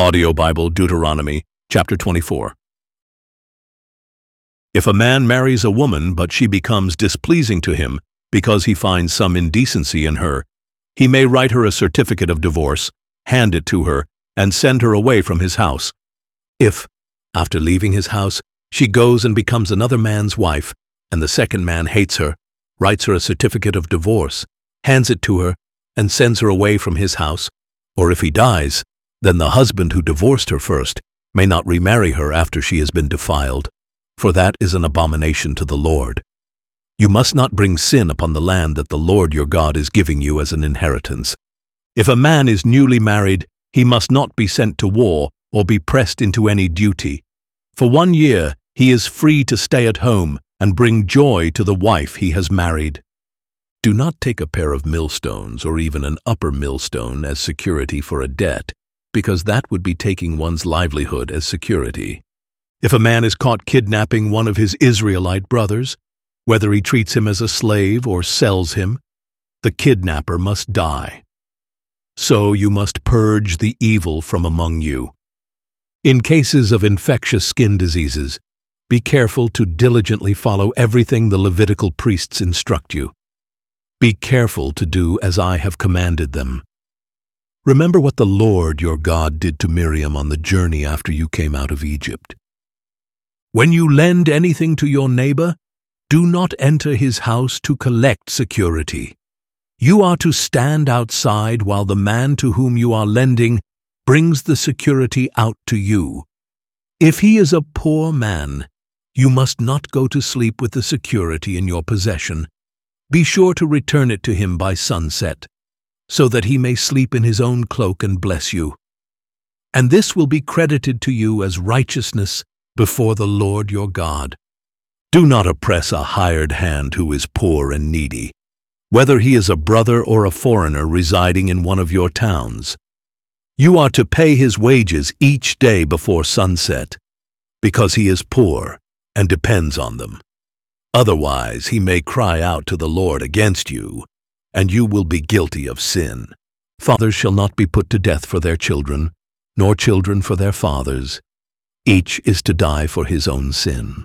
Audio Bible, Deuteronomy, chapter 24. If a man marries a woman but she becomes displeasing to him because he finds some indecency in her, he may write her a certificate of divorce, hand it to her, and send her away from his house. If, after leaving his house, she goes and becomes another man's wife, and the second man hates her, writes her a certificate of divorce, hands it to her, and sends her away from his house, or if he dies, then the husband who divorced her first may not remarry her after she has been defiled, for that is an abomination to the Lord. You must not bring sin upon the land that the Lord your God is giving you as an inheritance. If a man is newly married, he must not be sent to war or be pressed into any duty. For 1 year he is free to stay at home and bring joy to the wife he has married. Do not take a pair of millstones or even an upper millstone as security for a debt, because that would be taking one's livelihood as security. If a man is caught kidnapping one of his Israelite brothers, whether he treats him as a slave or sells him, the kidnapper must die. So you must purge the evil from among you. In cases of infectious skin diseases, be careful to diligently follow everything the Levitical priests instruct you. Be careful to do as I have commanded them. Remember what the Lord your God did to Miriam on the journey after you came out of Egypt. When you lend anything to your neighbor, do not enter his house to collect security. You are to stand outside while the man to whom you are lending brings the security out to you. If he is a poor man, you must not go to sleep with the security in your possession. Be sure to return it to him by sunset, so that he may sleep in his own cloak and bless you. And this will be credited to you as righteousness before the Lord your God. Do not oppress a hired hand who is poor and needy, whether he is a brother or a foreigner residing in one of your towns. You are to pay his wages each day before sunset, because he is poor and depends on them. Otherwise he may cry out to the Lord against you, and you will be guilty of sin. Fathers shall not be put to death for their children, nor children for their fathers. Each is to die for his own sin.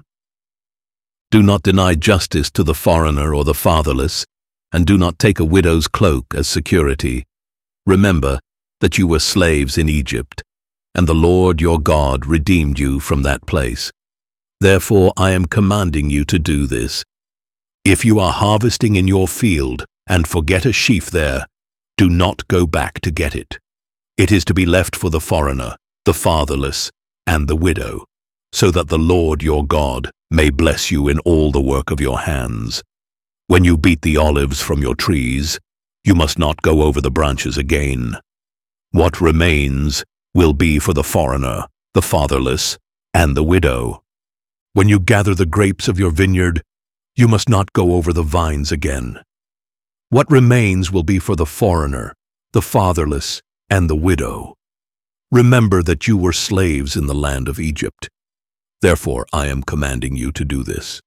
Do not deny justice to the foreigner or the fatherless, and do not take a widow's cloak as security. Remember that you were slaves in Egypt, and the Lord your God redeemed you from that place. Therefore I am commanding you to do this. If you are harvesting in your field, and forget a sheaf there, do not go back to get it. It is to be left for the foreigner, the fatherless, and the widow, so that the Lord your God may bless you in all the work of your hands. When you beat the olives from your trees, you must not go over the branches again. What remains will be for the foreigner, the fatherless, and the widow. When you gather the grapes of your vineyard, you must not go over the vines again. What remains will be for the foreigner, the fatherless, and the widow. Remember that you were slaves in the land of Egypt. Therefore I am commanding you to do this.